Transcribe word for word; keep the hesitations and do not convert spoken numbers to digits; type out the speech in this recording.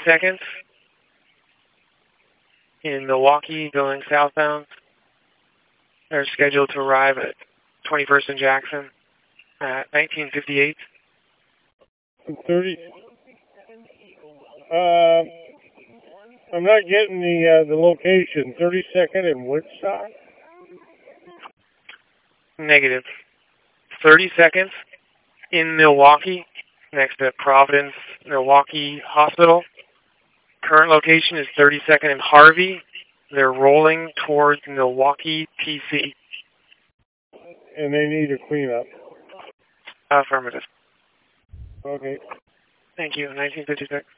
seconds in Milwaukee going southbound. They're scheduled to arrive at twenty-first and Jackson at nineteen fifty-eight. thirty. Uh, I'm not getting the uh, the location. thirty-second and Woodstock? Negative. thirty seconds in Milwaukee, next to Providence Milwaukee Hospital. Current location is thirty-second and Harvey. They're rolling towards Milwaukee P C. And they need a cleanup. Affirmative. Okay. Thank you. nineteen fifty-six.